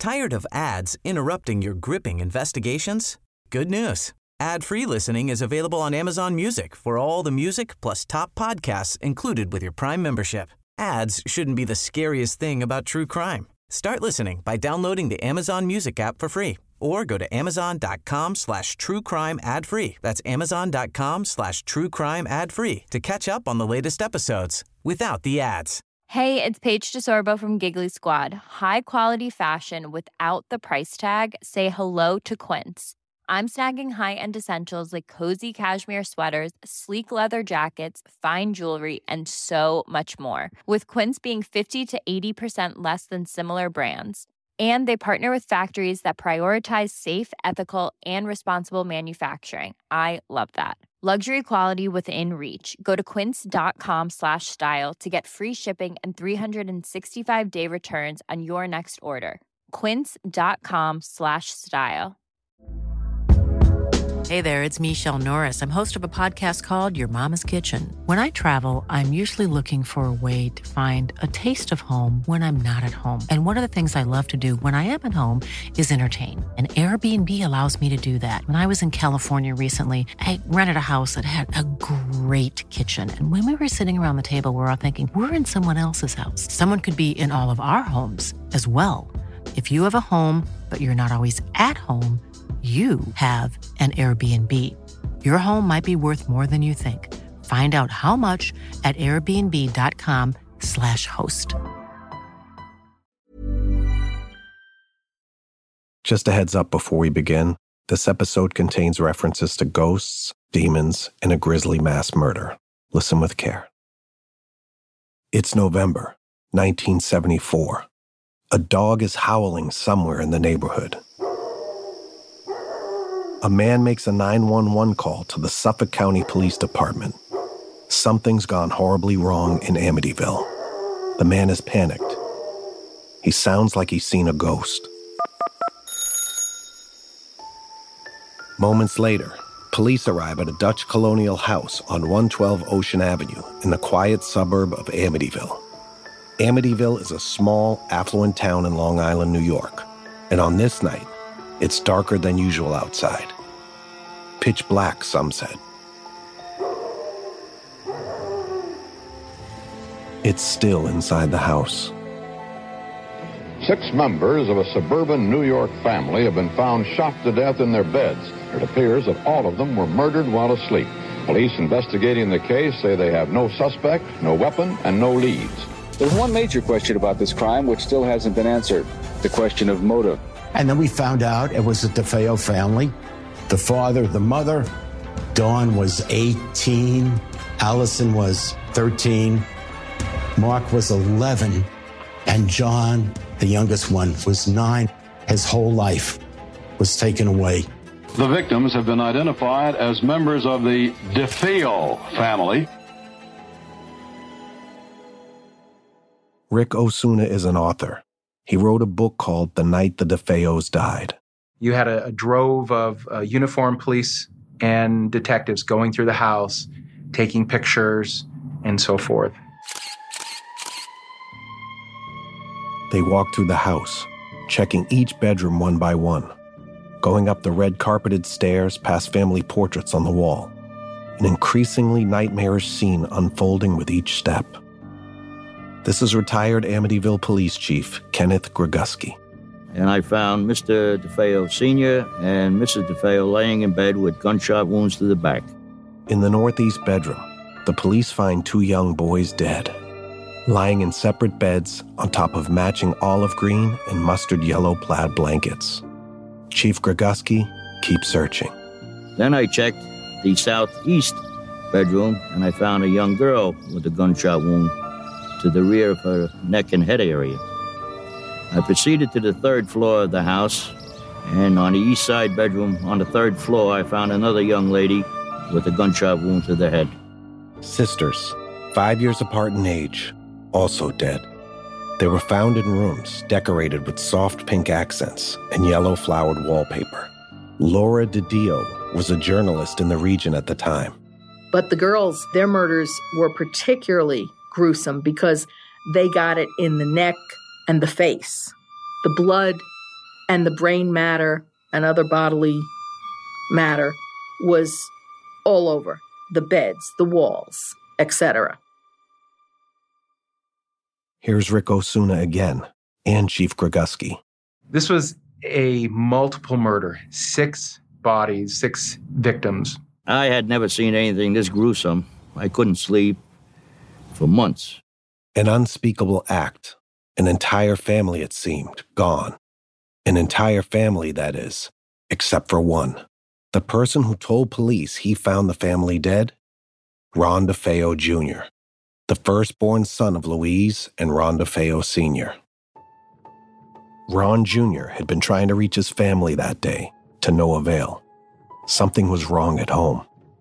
Tired of ads interrupting your gripping investigations? Good news. Ad-free listening is available on Amazon Music for all the music plus top podcasts included with your Prime membership. Ads shouldn't be the scariest thing about true crime. Start listening by downloading the Amazon Music app for free or go to amazon.com/truecrime ad-free. That's amazon.com/truecrime ad-free to catch up on the latest episodes without the ads. Hey, it's Paige DeSorbo from Giggly Squad. High quality fashion without the price tag. Say hello to Quince. I'm snagging high-end essentials like cozy cashmere sweaters, sleek leather jackets, fine jewelry, and so much more. With Quince being 50 to 80% less than similar brands. And they partner with factories that prioritize safe, ethical, and responsible manufacturing. I love that. Luxury quality within reach. Go to quince.com/style to get free shipping and 365-day returns on your next order. Quince.com/style. Hey there, it's Michelle Norris. I'm host of a podcast called Your Mama's Kitchen. When I travel, I'm usually looking for a way to find a taste of home when I'm not at home. And one of the things I love to do when I am at home is entertain. And Airbnb allows me to do that. When I was in California recently, I rented a house that had a great kitchen. And when we were sitting around the table, we were all thinking, we're in someone else's house. Someone could be in all of our homes as well. If you have a home, but you're not always at home, you have an Airbnb. Your home might be worth more than you think. Find out how much at airbnb.com/host. Just a heads up before we begin, this episode contains references to ghosts, demons, and a grisly mass murder. Listen with care. It's November, 1974. A dog is howling somewhere in the neighborhood. A man makes a 911 call to the Suffolk County Police Department. Something's gone horribly wrong in Amityville. The man is panicked. He sounds like he's seen a ghost. Moments later, police arrive at a Dutch colonial house on 112 Ocean Avenue in the quiet suburb of Amityville. Amityville is a small, affluent town in Long Island, New York. And on this night, it's darker than usual outside. Pitch black, some said. It's still inside the house. 6 members of a suburban New York family have been found shot to death in their beds. It appears that all of them were murdered while asleep. Police investigating the case say they have no suspect, no weapon, and no leads. There's one major question about this crime which still hasn't been answered, the question of motive. And then we found out it was the DeFeo family. The father, the mother. Dawn was 18. Allison was 13. Mark was 11. And John, the youngest one, was 9. His whole life was taken away. The victims have been identified as members of the DeFeo family. Rick Osuna is an author. He wrote a book called The Night the DeFeos Died. You had a drove of uniformed police and detectives going through the house, taking pictures, and so forth. They walked through the house, checking each bedroom one by one, going up the red carpeted stairs past family portraits on the wall, an increasingly nightmarish scene unfolding with each step. This is retired Amityville Police Chief Kenneth Groguski. And I found Mr. DeFeo Sr. and Mrs. DeFeo laying in bed with gunshot wounds to the back. In the northeast bedroom, the police find 2 young boys dead, lying in separate beds on top of matching olive green and mustard yellow plaid blankets. Chief Groguski keeps searching. Then I checked the southeast bedroom, and I found a young girl with a gunshot wound to the rear of her neck and head area. I proceeded to the 3rd floor of the house, and on the east side bedroom on the 3rd floor, I found another young lady with a gunshot wound to the head. Sisters, 5 years apart in age, also dead. They were found in rooms decorated with soft pink accents and yellow flowered wallpaper. Laura DiDio was a journalist in the region at the time. But the girls, their murders were particularly gruesome because they got it in the neck and the face. The blood and the brain matter and other bodily matter was all over the beds, the walls, etc. Here's Rick Osuna again, and Chief Groguski. This was a multiple murder, 6 bodies, 6 victims. I had never seen anything this gruesome. I couldn't sleep for months. An unspeakable act. An entire family, it seemed, gone. An entire family, that is, except for one. The person who told police he found the family dead? Ron DeFeo Jr., the firstborn son of Louise and Ron DeFeo Sr. Ron Jr. had been trying to reach his family that day, to no avail. Something was wrong at home.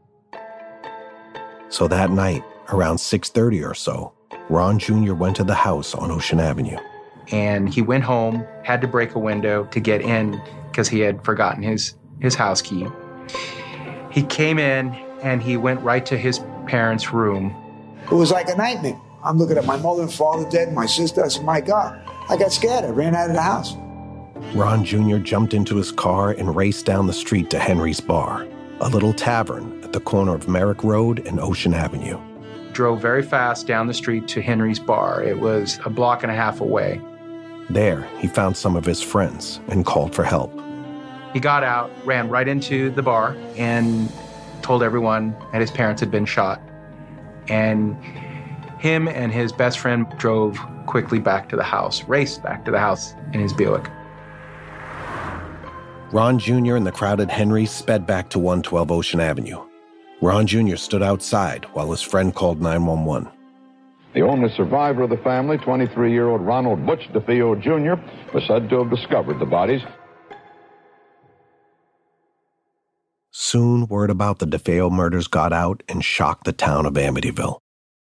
So that night, around 6:30 or so, Ron Jr. went to the house on Ocean Avenue. And he went home, had to break a window to get in because he had forgotten his house key. He came in and he went right to his parents' room. It was like a nightmare. I'm looking at my mother and father dead, my sister. I said, my God, I got scared. I ran out of the house. Ron Jr. jumped into his car and raced down the street to Henry's Bar, a little tavern at the corner of Merrick Road and Ocean Avenue. Drove very fast down the street to Henry's Bar. It was a block and a half away. There, he found some of his friends and called for help. He got out, ran right into the bar, and told everyone that his parents had been shot. And him and his best friend drove quickly back to the house, raced back to the house in his Buick. Ron Jr. and the crowded Henry sped back to 112 Ocean Avenue. Ron Jr. stood outside while his friend called 911. The only survivor of the family, 23-year-old Ronald Butch DeFeo Jr., was said to have discovered the bodies. Soon, word about the DeFeo murders got out and shocked the town of Amityville.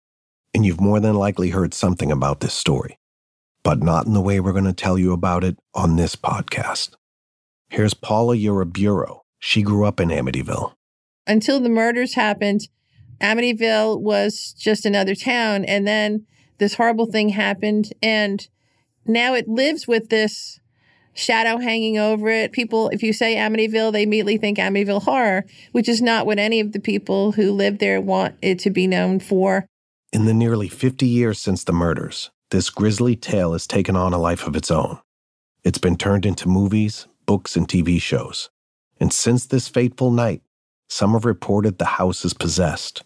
And you've more than likely heard something about this story, but not in the way we're going to tell you about it on this podcast. Here's Paula Uraburo. She grew up in Amityville. Until the murders happened, Amityville was just another town, and then this horrible thing happened, and now it lives with this shadow hanging over it. People, if you say Amityville, they immediately think Amityville Horror, which is not what any of the people who live there want it to be known for. In the nearly 50 years since the murders, this grisly tale has taken on a life of its own. It's been turned into movies, books, and TV shows. And since this fateful night, some have reported the house is possessed,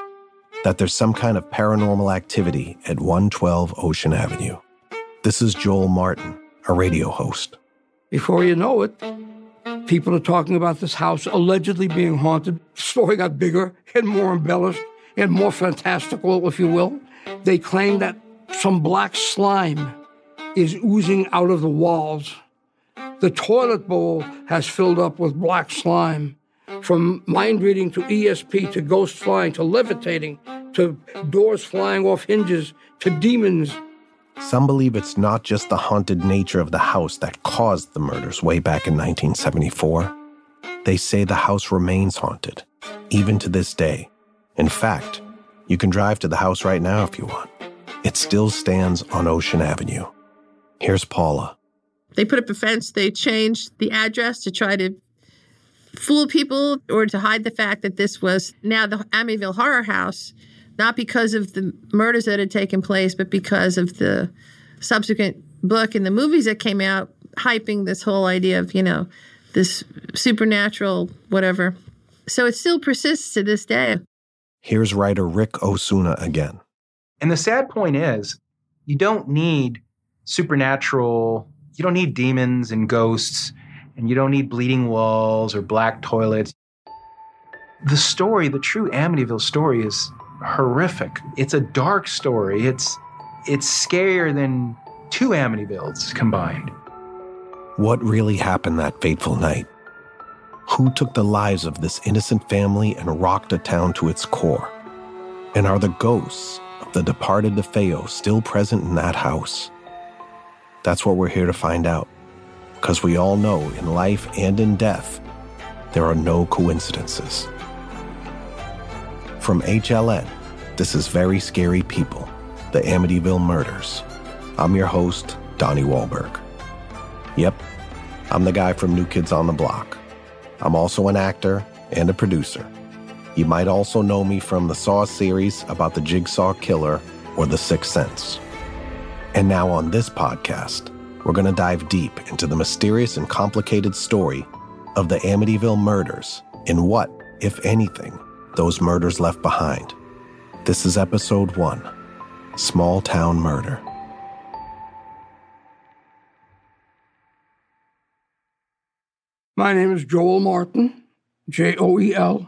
that there's some kind of paranormal activity at 112 Ocean Avenue. This is Joel Martin, a radio host. Before you know it, people are talking about this house allegedly being haunted. The story got bigger and more embellished and more fantastical, if you will. They claim that some black slime is oozing out of the walls. The toilet bowl has filled up with black slime. From mind reading to ESP to ghost flying to levitating to doors flying off hinges to demons. Some believe it's not just the haunted nature of the house that caused the murders way back in 1974. They say the house remains haunted, even to this day. In fact, you can drive to the house right now if you want. It still stands on Ocean Avenue. Here's Paula. They put up a fence. They changed the address to try to fool people or to hide the fact that this was now the Amityville Horror House, not because of the murders that had taken place, but because of the subsequent book and the movies that came out hyping this whole idea of, this supernatural whatever. So it still persists to this day. Here's writer Rick Osuna again. And the sad point is, you don't need supernatural, you don't need demons and ghosts, and you don't need bleeding walls or black toilets. The story, the true Amityville story, is horrific. It's a dark story. It's scarier than 2 Amityvilles combined. What really happened that fateful night? Who took the lives of this innocent family and rocked a town to its core? And are the ghosts of the departed DeFeo still present in that house? That's what we're here to find out. Because we all know in life and in death, there are no coincidences. From HLN, this is Very Scary People, the Amityville Murders. I'm your host, Donnie Wahlberg. Yep, I'm the guy from New Kids on the Block. I'm also an actor and a producer. You might also know me from the Saw series about the Jigsaw Killer or The Sixth Sense. And now on this podcast, we're going to dive deep into the mysterious and complicated story of the Amityville murders and what, if anything, those murders left behind. This is episode 1, Small Town Murder. My name is Joel Martin, Joel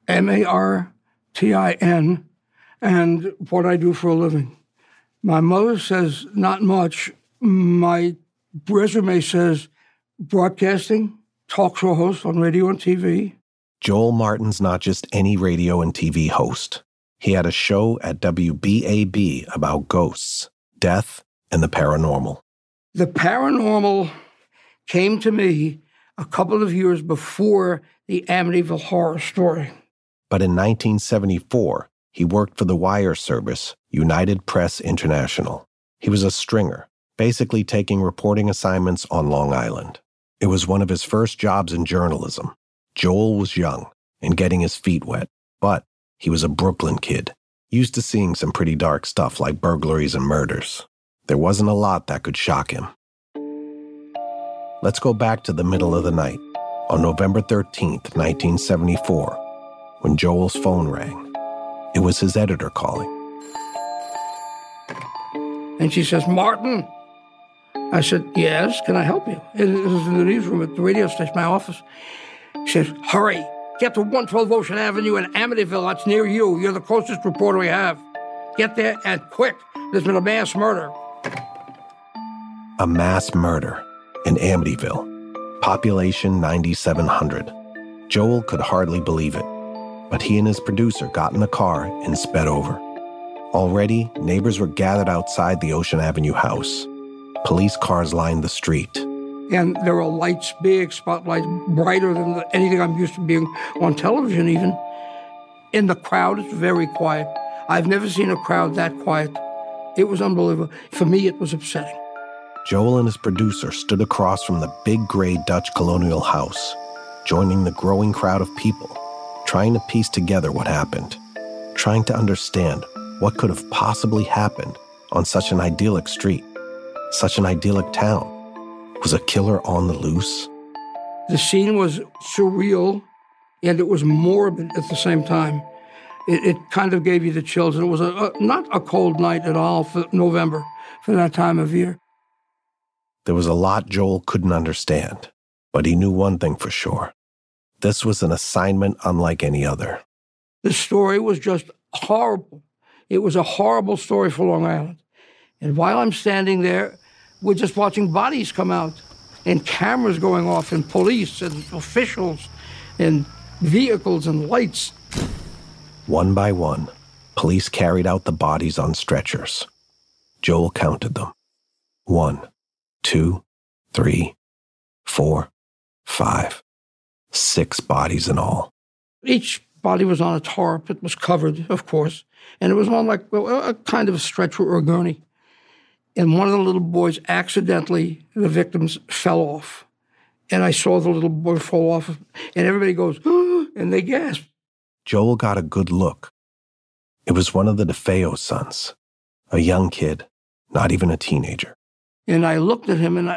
Martin, and what I do for a living. My mother says not much. My resume says broadcasting, talk show host on radio and TV. Joel Martin's not just any radio and TV host. He had a show at WBAB about ghosts, death, and the paranormal. The paranormal came to me a couple of years before the Amityville Horror story. But in 1974, he worked for the wire service, United Press International. He was a stringer, basically taking reporting assignments on Long Island. It was one of his first jobs in journalism. Joel was young and getting his feet wet, but he was a Brooklyn kid, used to seeing some pretty dark stuff like burglaries and murders. There wasn't a lot that could shock him. Let's go back to the middle of the night, on November 13th, 1974, when Joel's phone rang. It was his editor calling. And she says, "Martin." I said, "Yes, can I help you?" It was in the newsroom at the radio station, my office. She says, "Hurry, get to 112 Ocean Avenue in Amityville. That's near you. You're the closest reporter we have. Get there and quick. There's been a mass murder." A mass murder in Amityville. Population 9,700. Joel could hardly believe it, but he and his producer got in the car and sped over. Already, neighbors were gathered outside the Ocean Avenue house. Police cars lined the street. And there were lights, big spotlights, brighter than anything I'm used to being on television even. And the crowd is very quiet. I've never seen a crowd that quiet. It was unbelievable. For me, it was upsetting. Joel and his producer stood across from the big gray Dutch colonial house, joining the growing crowd of people, trying to piece together what happened, trying to understand what could have possibly happened on such an idyllic street, such an idyllic town. Was a killer on the loose? The scene was surreal, and it was morbid at the same time. It kind of gave you the chills. And it was not a cold night at all for November, for that time of year. There was a lot Joel couldn't understand, but he knew one thing for sure. This was an assignment unlike any other. The story was just horrible. It was a horrible story for Long Island. And while I'm standing there, we're just watching bodies come out and cameras going off and police and officials and vehicles and lights. One by one, police carried out the bodies on stretchers. Joel counted them. 1, 2, 3, 4, 5, 6 bodies in all. Each body was on a tarp. It was covered, of course, and it was on like a kind of a stretcher or a gurney. And one of the little boys accidentally, the victims, fell off. And I saw the little boy fall off, and everybody goes, "Oh," and they gasp. Joel got a good look. It was one of the DeFeo sons, a young kid, not even a teenager. And I looked at him, and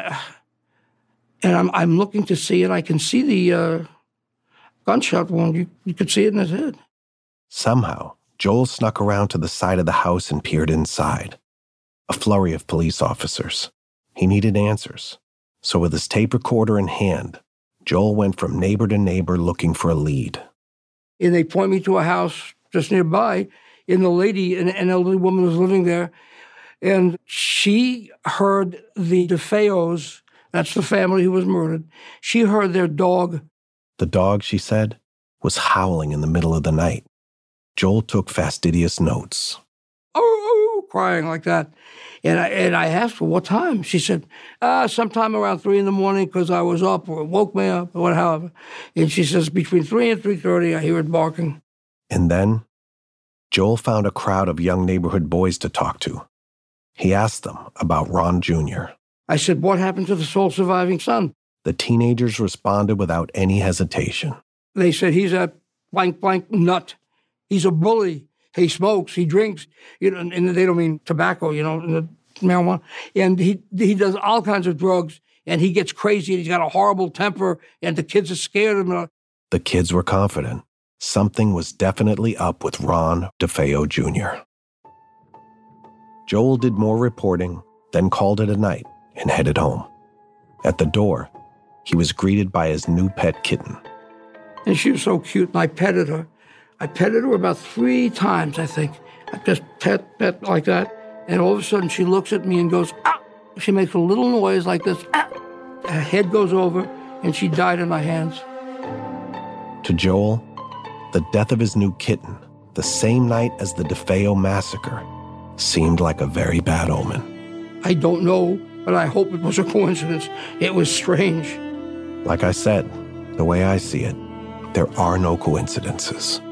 I'm looking to see it. I can see the gunshot wound. You could see it in his head. Somehow, Joel snuck around to the side of the house and peered inside. A flurry of police officers. He needed answers. So with his tape recorder in hand, Joel went from neighbor to neighbor looking for a lead. And they point me to a house just nearby, and the lady, an elderly woman was living there, and she heard the DeFeos, that's the family who was murdered, she heard their dog. The dog, she said, was howling in the middle of the night. Joel took fastidious notes. Oh, crying like that. And I asked her, what time? She said, sometime around 3 a.m. because I was up or it woke me up or whatever. And she says, between 3 and 3:30, I hear it barking. And then Joel found a crowd of young neighborhood boys to talk to. He asked them about Ron Jr. I said, what happened to the sole surviving son? the teenagers responded without any hesitation. They said, he's a blank, blank nut. He's a bully. He smokes, he drinks, and they don't mean tobacco, marijuana. And he does all kinds of drugs, and he gets crazy, and he's got a horrible temper, and the kids are scared of him. The kids were confident. Something was definitely up with Ron DeFeo Jr. Joel did more reporting, then called it a night and headed home. At the door, he was greeted by his new pet kitten. And she was so cute, and I petted her. I petted her about 3 times, I think. I just pet like that. And all of a sudden, she looks at me and goes, ah! She makes a little noise like this, ah! Her head goes over, and she died in my hands. To Joel, the death of his new kitten, the same night as the DeFeo massacre, seemed like a very bad omen. I don't know, but I hope it was a coincidence. It was strange. Like I said, the way I see it, there are no coincidences.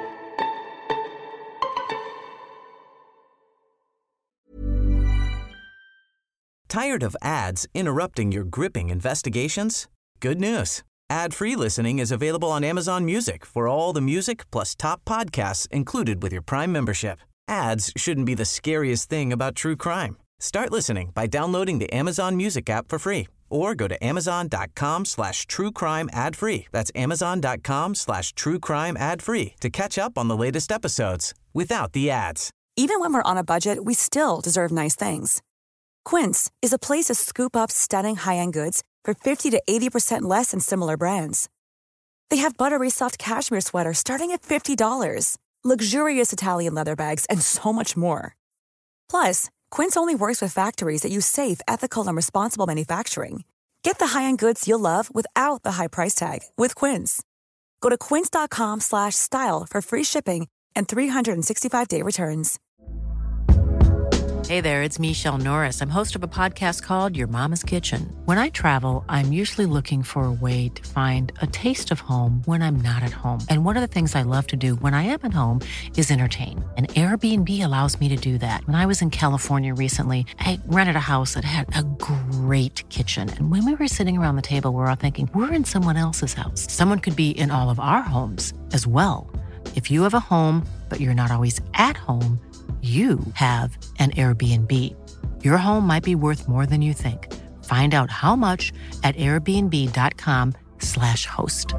Tired of ads interrupting your gripping investigations? Good news. Ad-free listening is available on Amazon Music for all the music plus top podcasts included with your Prime membership. Ads shouldn't be the scariest thing about true crime. Start listening by downloading the Amazon Music app for free or go to amazon.com/truecrime ad-free. That's amazon.com/truecrime ad-free to catch up on the latest episodes without the ads. Even when we're on a budget, we still deserve nice things. Quince is a place to scoop up stunning high-end goods for 50 to 80% less than similar brands. They have buttery soft cashmere sweaters starting at $50, luxurious Italian leather bags, and so much more. Plus, Quince only works with factories that use safe, ethical, and responsible manufacturing. Get the high-end goods you'll love without the high price tag with Quince. Go to quince.com/style for free shipping and 365-day returns. Hey there, it's Michelle Norris. I'm host of a podcast called Your Mama's Kitchen. When I travel, I'm usually looking for a way to find a taste of home when I'm not at home. And one of the things I love to do when I am at home is entertain. And Airbnb allows me to do that. When I was in California recently, I rented a house that had a great kitchen. And when we were sitting around the table, we were all thinking, we're in someone else's house. Someone could be in all of our homes as well. If you have a home, but you're not always at home, you have an Airbnb. Your home might be worth more than you think. Find out how much at airbnb.com/host.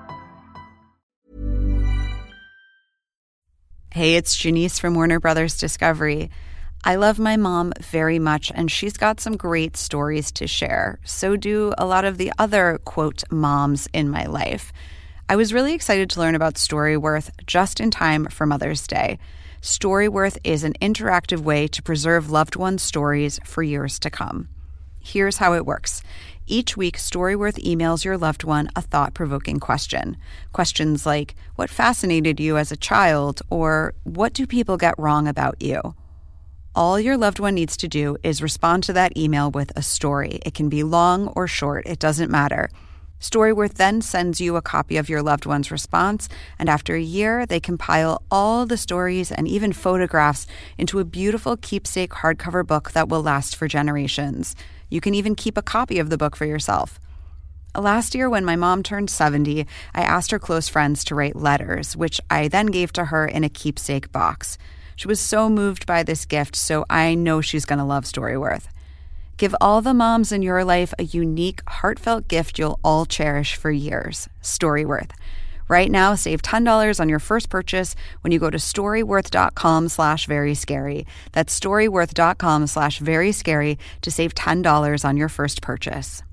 Hey, it's Janice from Warner Brothers Discovery. I love my mom very much, and she's got some great stories to share. So do a lot of the other, quote, moms in my life. I was really excited to learn about Storyworth just in time for Mother's Day. Storyworth is an interactive way to preserve loved ones' stories for years to come. Here's how it works. Each week, Storyworth emails your loved one a thought-provoking question. Questions like, what fascinated you as a child? Or what do people get wrong about you? All your loved one needs to do is respond to that email with a story. It can be long or short, it doesn't matter. Storyworth then sends you a copy of your loved one's response, and after a year, they compile all the stories and even photographs into a beautiful keepsake hardcover book that will last for generations. You can even keep a copy of the book for yourself. Last year, when my mom turned 70, I asked her close friends to write letters, which I then gave to her in a keepsake box. She was so moved by this gift, so I know she's going to love Storyworth. Give all the moms in your life a unique, heartfelt gift you'll all cherish for years. Storyworth. Right now, save $10 on your first purchase when you go to storyworth.com/veryscary. That's storyworth.com/veryscary to save $10 on your first purchase.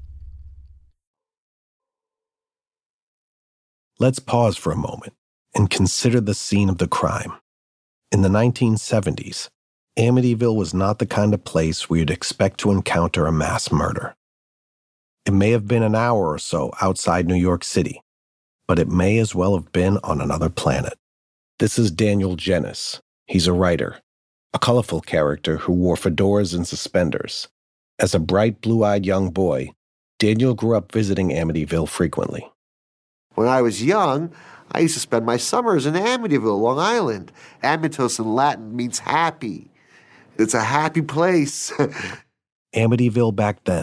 Let's pause for a moment and consider the scene of the crime. In the 1970s, Amityville was not the kind of place where you'd expect to encounter a mass murder. It may have been an hour or so outside New York City, but it may as well have been on another planet. This is Daniel Jennis. He's a writer, a colorful character who wore fedoras and suspenders. As a bright, blue-eyed young boy, Daniel grew up visiting Amityville frequently. When I was young, I used to spend my summers in Amityville, Long Island. Amitos in Latin means happy. It's a happy place. Amityville back then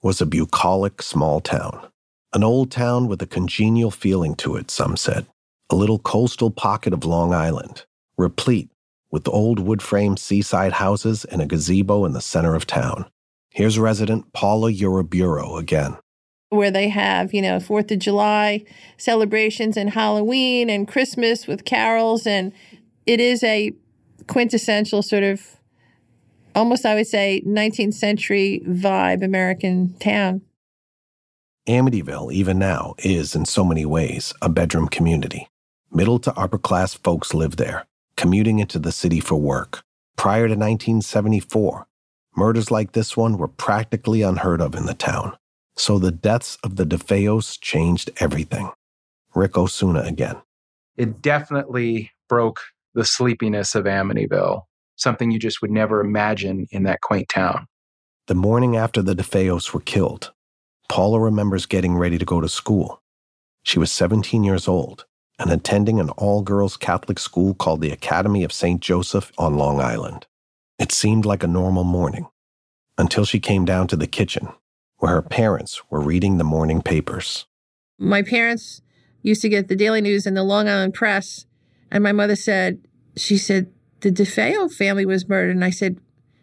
was a bucolic small town. An old town with a congenial feeling to it, some said. A little coastal pocket of Long Island, replete with old wood-frame seaside houses and a gazebo in the center of town. Here's resident Paula Uriburo again. Where they have, 4th of July celebrations and Halloween and Christmas with carols. And it is a quintessential sort of, almost I would say, 19th century vibe American town. Amityville, even now, is in so many ways a bedroom community. Middle to upper class folks live there, commuting into the city for work. Prior to 1974, murders like this one were practically unheard of in the town. So the deaths of the DeFeos changed everything. Rick Osuna again. It definitely broke the sleepiness of Amityville, something you just would never imagine in that quaint town. The morning after the DeFeos were killed, Paula remembers getting ready to go to school. She was 17 years old and attending an all-girls Catholic school called the Academy of St. Joseph on Long Island. It seemed like a normal morning, until she came down to the kitchen, where her parents were reading the morning papers. My parents used to get the Daily News and the Long Island Press, and my mother she said, the DeFeo family was murdered. And I said,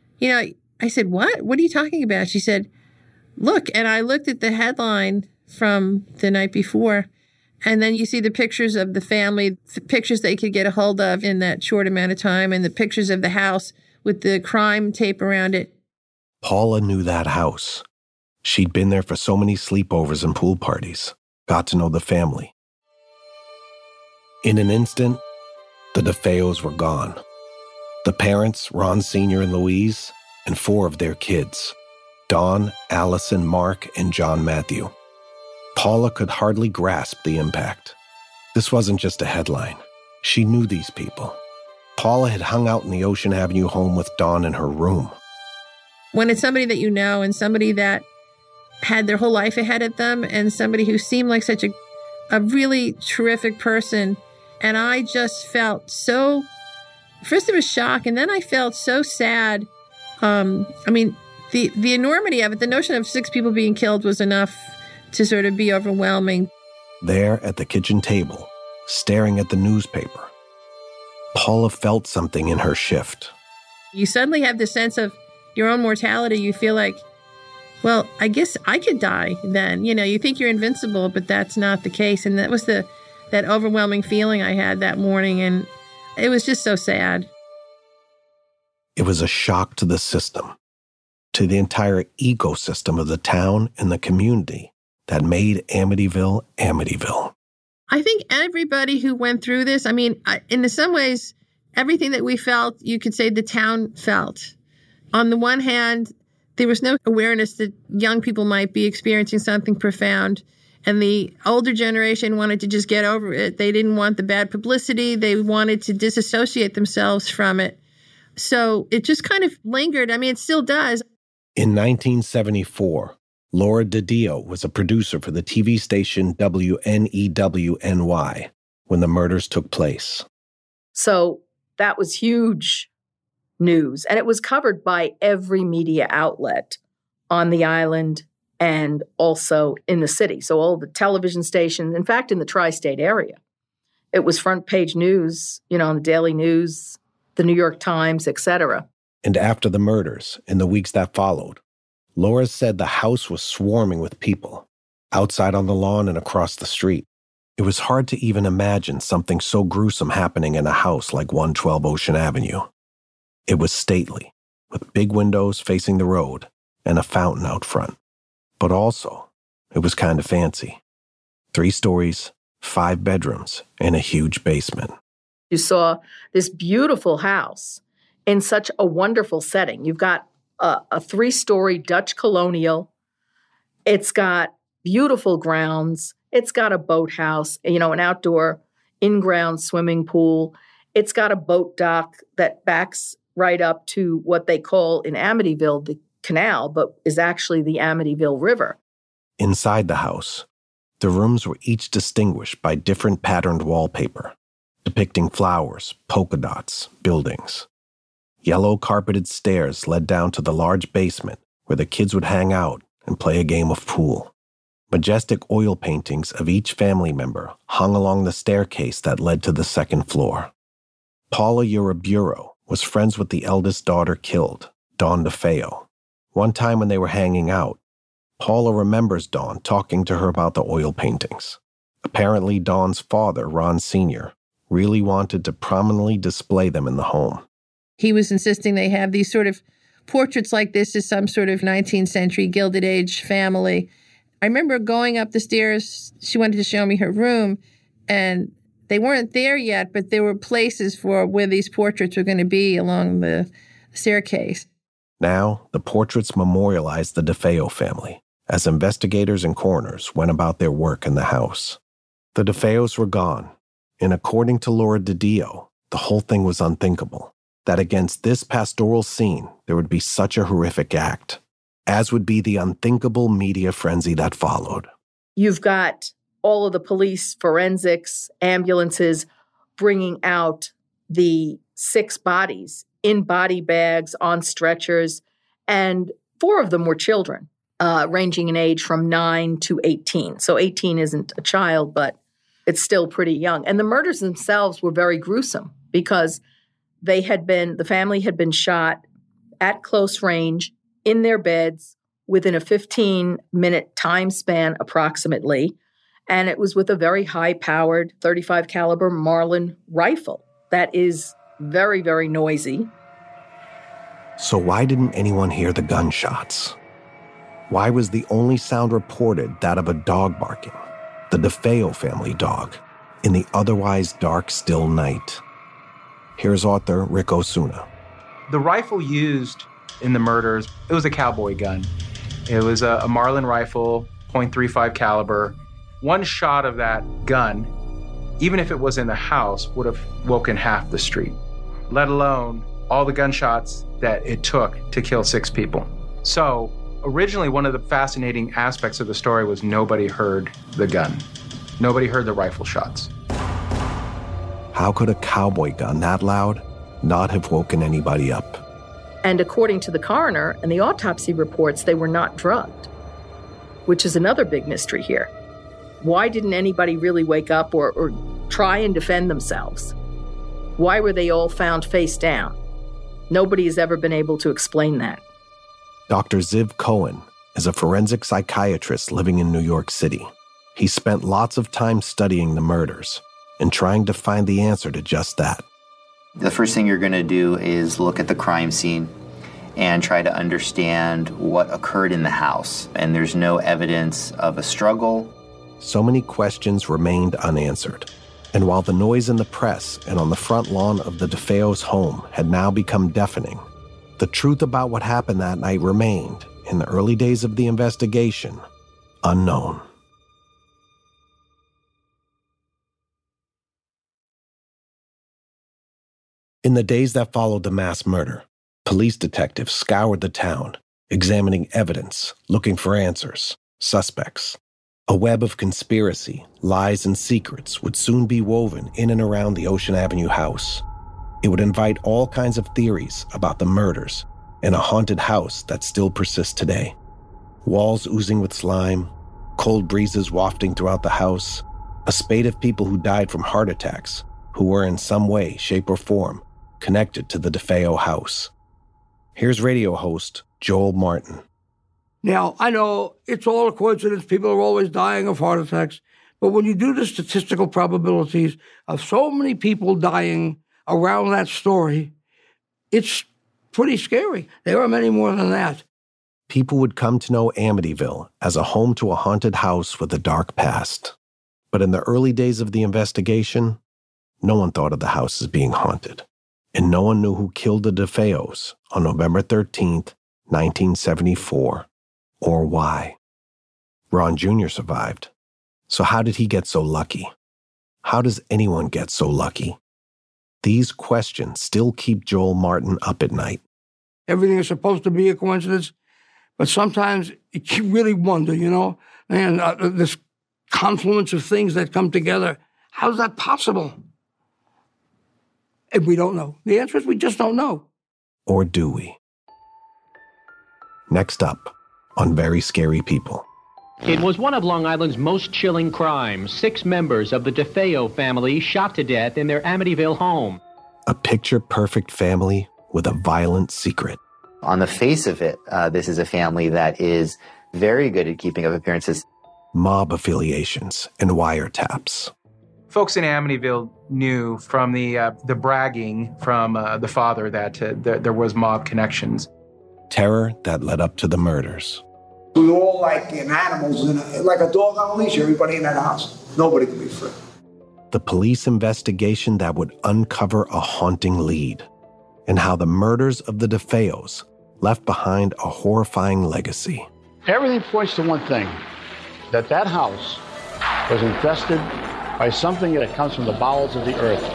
what? What are you talking about? She said, look, and I looked at the headline from the night before, and then you see the pictures of the family, the pictures they could get a hold of in that short amount of time, and the pictures of the house with the crime tape around it. Paula knew that house. She'd been there for so many sleepovers and pool parties, got to know the family. In an instant, the DeFeos were gone. The parents, Ron Sr. and Louise, and 4 of their kids, Dawn, Allison, Mark, and John Matthew. Paula could hardly grasp the impact. This wasn't just a headline. She knew these people. Paula had hung out in the Ocean Avenue home with Dawn in her room. When it's somebody that you know and somebody that had their whole life ahead of them and somebody who seemed like such a really terrific person, and I just felt so, first it was shock, and then I felt so sad. The enormity of it, the notion of 6 people being killed was enough to sort of be overwhelming. There at the kitchen table, staring at the newspaper, Paula felt something in her shift. You suddenly have this sense of your own mortality. You feel like, well, I guess I could die then. You think you're invincible, but that's not the case. And that was that overwhelming feeling I had that morning. And it was just so sad. It was a shock to the system, to the entire ecosystem of the town and the community that made Amityville, Amityville. I think everybody who went through this, in some ways, everything that we felt, you could say the town felt. On the one hand, there was no awareness that young people might be experiencing something profound. And the older generation wanted to just get over it. They didn't want the bad publicity. They wanted to disassociate themselves from it. So it just kind of lingered. It still does. In 1974, Laura DiDio was a producer for the TV station WNEW-NY when the murders took place. So that was huge news. And it was covered by every media outlet on the island and also in the city. So all the television stations, in fact, in the tri-state area. It was front page news, on the Daily News, the New York Times, etc. And after the murders, in the weeks that followed, Laura said the house was swarming with people, outside on the lawn and across the street. It was hard to even imagine something so gruesome happening in a house like 112 Ocean Avenue. It was stately, with big windows facing the road and a fountain out front. But also, it was kind of fancy. 3 stories, 5 bedrooms, and a huge basement. You saw this beautiful house in such a wonderful setting. You've got a 3-story Dutch colonial. It's got beautiful grounds. It's got a boathouse, an outdoor in-ground swimming pool. It's got a boat dock that backs right up to what they call in Amityville the canal, but is actually the Amityville River. Inside the house, the rooms were each distinguished by different patterned wallpaper, depicting flowers, polka dots, buildings. Yellow carpeted stairs led down to the large basement where the kids would hang out and play a game of pool. Majestic oil paintings of each family member hung along the staircase that led to the second floor. Paula Uriburo was friends with the eldest daughter killed, Dawn DeFeo. One time when they were hanging out, Paula remembers Dawn talking to her about the oil paintings. Apparently, Dawn's father, Ron Sr., really wanted to prominently display them in the home. He was insisting they have these sort of portraits like this as some sort of 19th century Gilded Age family. I remember going up the stairs. She wanted to show me her room, and they weren't there yet, but there were places for where these portraits were going to be along the staircase. Now, the portraits memorialized the DeFeo family as investigators and coroners went about their work in the house. The DeFeos were gone, and according to Laura DiDio, the whole thing was unthinkable, that against this pastoral scene there would be such a horrific act, as would be the unthinkable media frenzy that followed. You've got all of the police, forensics, ambulances bringing out the 6 bodies in body bags, on stretchers, and 4 of them were children, ranging in age from 9 to 18. So 18 isn't a child, but it's still pretty young. And the murders themselves were very gruesome because the family had been shot at close range in their beds within a 15-minute time span approximately. And it was with a very high-powered .35 caliber Marlin rifle that is very, very noisy. So why didn't anyone hear the gunshots? Why was the only sound reported that of a dog barking, the DeFeo family dog, in the otherwise dark, still night? Here's author Rick Osuna. The rifle used in the murders, it was a cowboy gun. It was a Marlin rifle, .35 caliber. One shot of that gun, even if it was in the house, would have woken half the street, let alone all the gunshots that it took to kill 6 people. So originally, one of the fascinating aspects of the story was nobody heard the gun. Nobody heard the rifle shots. How could a cowboy gun that loud not have woken anybody up? And according to the coroner and the autopsy reports, they were not drugged, which is another big mystery here. Why didn't anybody really wake up or try and defend themselves? Why were they all found face down? Nobody has ever been able to explain that. Dr. Ziv Cohen is a forensic psychiatrist living in New York City. He spent lots of time studying the murders and trying to find the answer to just that. The first thing you're going to do is look at the crime scene and try to understand what occurred in the house. And there's no evidence of a struggle. So many questions remained unanswered. And while the noise in the press and on the front lawn of the DeFeo's home had now become deafening, the truth about what happened that night remained, in the early days of the investigation, unknown. In the days that followed the mass murder, police detectives scoured the town, examining evidence, looking for answers, suspects. A web of conspiracy, lies, and secrets would soon be woven in and around the Ocean Avenue house. It would invite all kinds of theories about the murders in a haunted house that still persists today. Walls oozing with slime, cold breezes wafting throughout the house, a spate of people who died from heart attacks who were in some way, shape, or form connected to the DeFeo house. Here's radio host Joel Martin. Now, I know it's all a coincidence. People are always dying of heart attacks. But when you do the statistical probabilities of so many people dying around that story, it's pretty scary. There are many more than that. People would come to know Amityville as a home to a haunted house with a dark past. But in the early days of the investigation, no one thought of the house as being haunted. And no one knew who killed the DeFeos on November 13th, 1974. Or why. Ron Jr. survived. So how did he get so lucky? How does anyone get so lucky? These questions still keep Joel Martin up at night. Everything is supposed to be a coincidence, but sometimes you really wonder, man, this confluence of things that come together, how is that possible? And we don't know. The answer is we just don't know. Or do we? Next up, on Very Scary People. It was one of Long Island's most chilling crimes. 6 members of the DeFeo family shot to death in their Amityville home. A picture-perfect family with a violent secret. On the face of it, this is a family that is very good at keeping up appearances. Mob affiliations and wiretaps. Folks in Amityville knew from the bragging from the father that there was mob connections. Terror that led up to the murders. We were all like animals, like a dog on a leash, everybody in that house. Nobody could be free. The police investigation that would uncover a haunting lead, and how the murders of the DeFeos left behind a horrifying legacy. Everything points to one thing, that house was infested by something that comes from the bowels of the earth.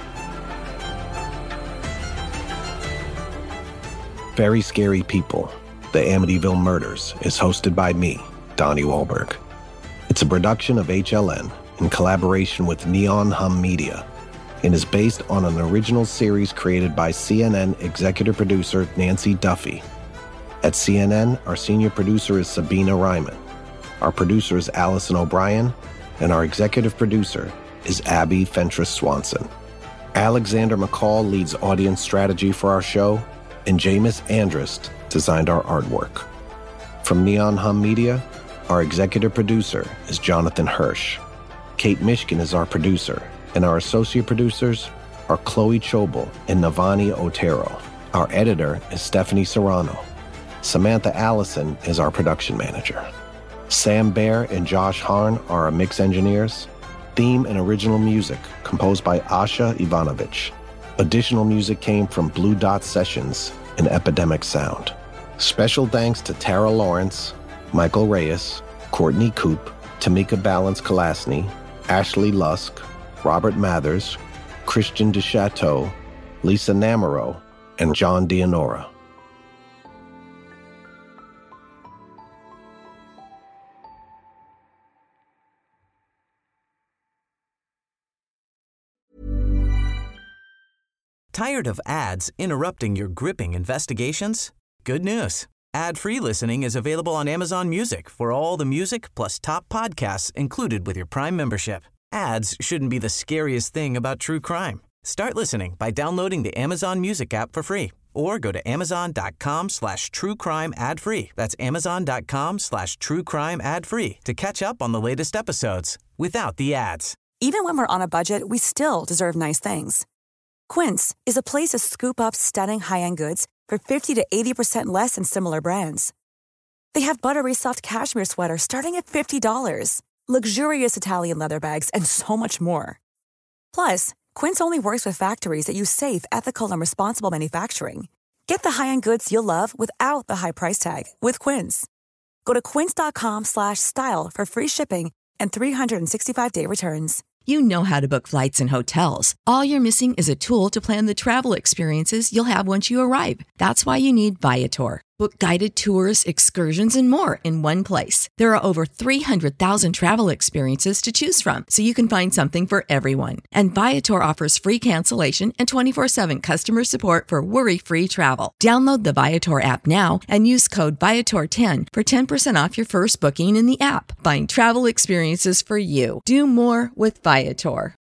Very Scary People, The Amityville Murders, is hosted by me, Donnie Wahlberg. It's a production of HLN in collaboration with Neon Hum Media and is based on an original series created by CNN executive producer Nancy Duffy. At CNN, our senior producer is Sabina Ryman. Our producer is Allison O'Brien, and our executive producer is Abby Fentress Swanson. Alexander McCall leads audience strategy for our show, and Jameis Andrist designed our artwork. From Neon Hum Media, our executive producer is Jonathan Hirsch. Kate Mishkin is our producer, and our associate producers are Chloe Chobel and Navani Otero. Our editor is Stephanie Serrano. Samantha Allison is our production manager. Sam Baer and Josh Harn are our mix engineers. Theme and original music composed by Asha Ivanovich. Additional music came from Blue Dot Sessions and Epidemic Sound. Special thanks to Tara Lawrence, Michael Reyes, Courtney Coop, Tamika Balance-Kalasny, Ashley Lusk, Robert Mathers, Christian DeChateau, Lisa Namaro, and John Dianora. Tired of ads interrupting your gripping investigations? Good news. Ad-free listening is available on Amazon Music for all the music plus top podcasts included with your Prime membership. Ads shouldn't be the scariest thing about true crime. Start listening by downloading the Amazon Music app for free or go to amazon.com/truecrime ad-free. That's amazon.com/truecrime ad-free to catch up on the latest episodes without the ads. Even when we're on a budget, we still deserve nice things. Quince is a place to scoop up stunning high-end goods for 50 to 80% less than similar brands. They have buttery soft cashmere sweaters starting at $50, luxurious Italian leather bags, and so much more. Plus, Quince only works with factories that use safe, ethical, and responsible manufacturing. Get the high-end goods you'll love without the high price tag with Quince. Go to quince.com/style for free shipping and 365-day returns. You know how to book flights and hotels. All you're missing is a tool to plan the travel experiences you'll have once you arrive. That's why you need Viator. Book guided tours, excursions, and more in one place. There are over 300,000 travel experiences to choose from, so you can find something for everyone. And Viator offers free cancellation and 24/7 customer support for worry-free travel. Download the Viator app now and use code Viator10 for 10% off your first booking in the app. Find travel experiences for you. Do more with Viator.